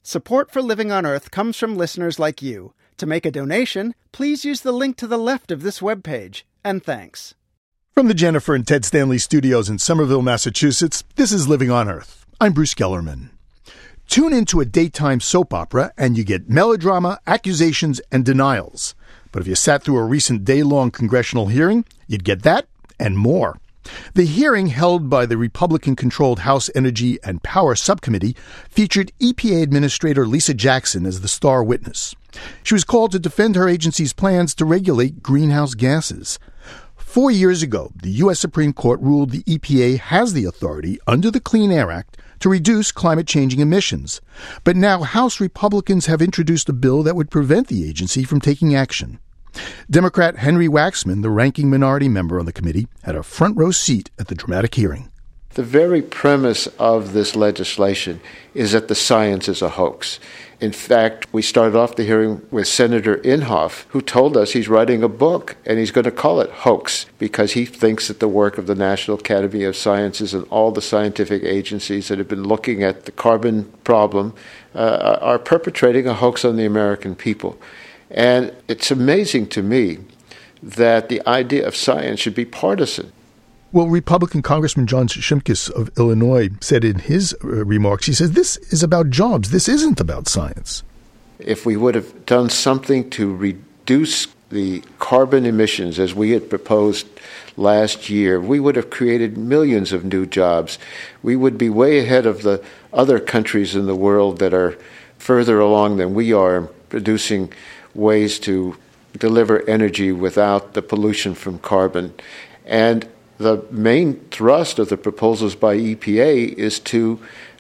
Support for Living on Earth comes from listeners like you. To make a donation, please use the link to the left of this webpage. And thanks. From the Jennifer and Ted Stanley studios in Somerville, Massachusetts, this is Living on Earth. I'm Bruce Gellerman. Tune into a daytime soap opera and you get melodrama, accusations, and denials. But if you sat through a recent day-long congressional hearing, you'd get that and more. The hearing held by the Republican-controlled House Energy and Power Subcommittee featured EPA Administrator Lisa Jackson as the star witness. She was called to defend her agency's plans to regulate greenhouse gases. 4 years ago, the U.S. Supreme Court ruled the EPA has the authority under the Clean Air Act to reduce climate-changing emissions. But now House Republicans have introduced a bill that would prevent the agency from taking action. Democrat Henry Waxman, the ranking minority member on the committee, had a front-row seat at the dramatic hearing. The very premise of this legislation is that the science is a hoax. In fact, we started off the hearing with Senator Inhofe, who told us he's writing a book and he's going to call it Hoax because he thinks that the work of the National Academy of Sciences and all the scientific agencies that have been looking at the carbon problem are perpetrating a hoax on the American people. And it's amazing to me that the idea of science should be partisan. Well, Republican Congressman John Shimkus of Illinois said in his remarks, he says, this is about jobs. This isn't about science. If we would have done something to reduce the carbon emissions as we had proposed last year, we would have created millions of new jobs. We would be way ahead of the other countries in the world that are further along than we are in producing ways to deliver energy without the pollution from carbon. And the main thrust of the proposals by EPA is to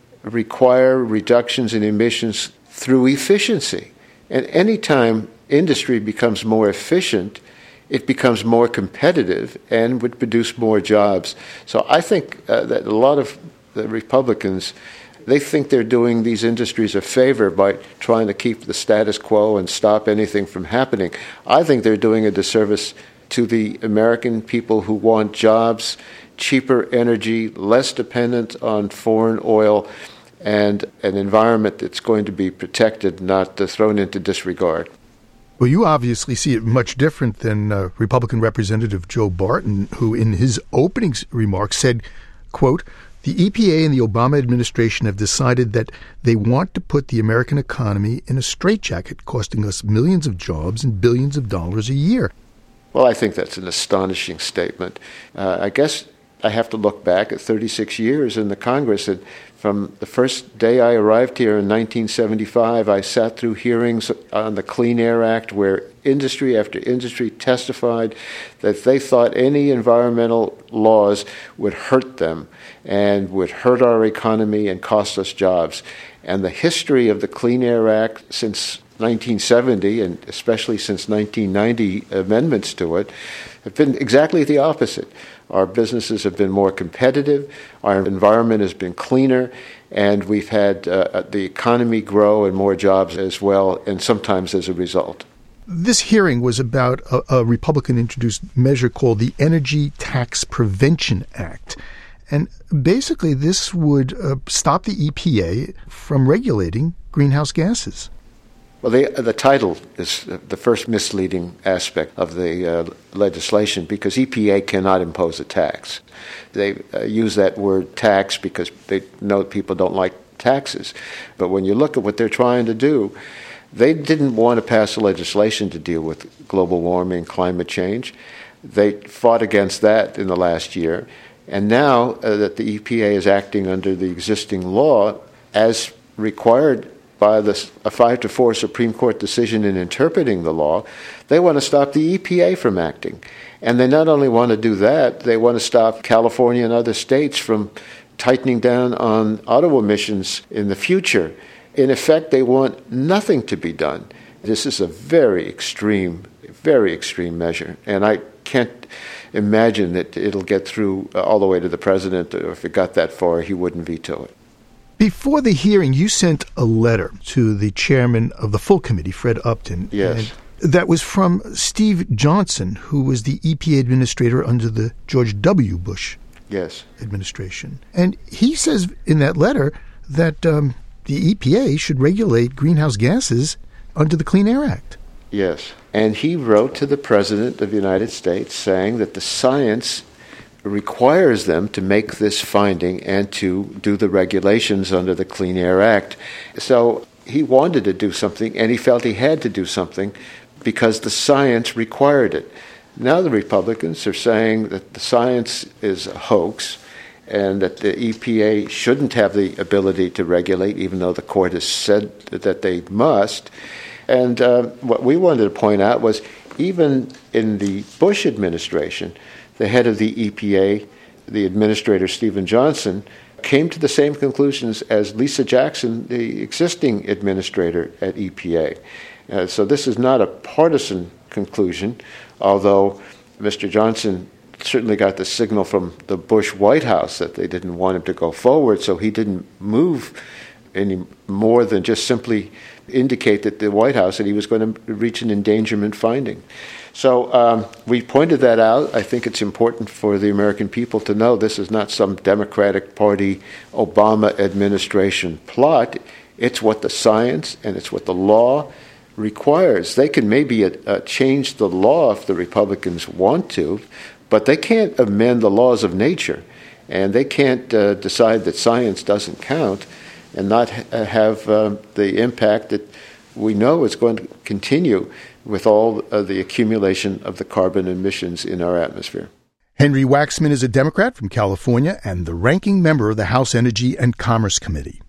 require reductions in emissions through efficiency. And any time industry becomes more efficient, it becomes more competitive and would produce more jobs. So I think that a lot of the Republicans, they think they're doing these industries a favor by trying to keep the status quo and stop anything from happening. I think they're doing a disservice to the American people who want jobs, cheaper energy, less dependent on foreign oil, and an environment that's going to be protected, not thrown into disregard. Well, you obviously see it much different than Republican Representative Joe Barton, who in his opening remarks said, quote, "The EPA and the Obama administration have decided that they want to put the American economy in a straitjacket, costing us millions of jobs and billions of dollars a year." Well, I think that's an astonishing statement. I guess I have to look back at 36 years in the Congress. And from the first day I arrived here in 1975, I sat through hearings on the Clean Air Act where industry after industry testified that they thought any environmental laws would hurt them and would hurt our economy and cost us jobs. And the history of the Clean Air Act since 1970, and especially since 1990 amendments to it, have been exactly the opposite. Our businesses have been more competitive, our environment has been cleaner, and we've had the economy grow and more jobs as well, and sometimes as a result. This hearing was about a Republican-introduced measure called the Energy Tax Prevention Act. And basically this would stop the EPA from regulating greenhouse gases. Well, the title is the first misleading aspect of the legislation because EPA cannot impose a tax. They use that word tax because they know people don't like taxes. But when you look at what they're trying to do, they didn't want to pass legislation to deal with global warming, climate change. They fought against that in the last year. And now that the EPA is acting under the existing law, as required by a 5-4 Supreme Court decision in interpreting the law, they want to stop the EPA from acting. And they not only want to do that, they want to stop California and other states from tightening down on auto emissions in the future. In effect, they want nothing to be done. This is a very extreme measure. And I can't imagine that it'll get through all the way to the president, or if it got that far, he wouldn't veto it. Before the hearing, you sent a letter to the chairman of the full committee, Fred Upton. Yes. That was from Steve Johnson, who was the EPA administrator under the George W. Bush yes. administration. And he says in that letter that the EPA should regulate greenhouse gases under the Clean Air Act. Yes. And he wrote to the President of the United States saying that the science requires them to make this finding and to do the regulations under the Clean Air Act. So he wanted to do something, and he felt he had to do something because the science required it. Now the Republicans are saying that the science is a hoax and that the EPA shouldn't have the ability to regulate, even though the court has said that they must. And what we wanted to point out was even in the Bush administration, the head of the EPA, the administrator Stephen Johnson, came to the same conclusions as Lisa Jackson, the existing administrator at EPA. So this is not a partisan conclusion, although Mr. Johnson certainly got the signal from the Bush White House that they didn't want him to go forward, so he didn't move any more than just simply indicate that the White House that he was going to reach an endangerment finding. So we pointed that out. I think it's important for the American people to know this is not some Democratic Party Obama administration plot. It's what the science and it's what the law requires. They can maybe change the law if the Republicans want to, but they can't amend the laws of nature, and they can't decide that science doesn't count and not have the impact that we know is going to continue with all the accumulation of the carbon emissions in our atmosphere. Henry Waxman is a Democrat from California and the ranking member of the House Energy and Commerce Committee.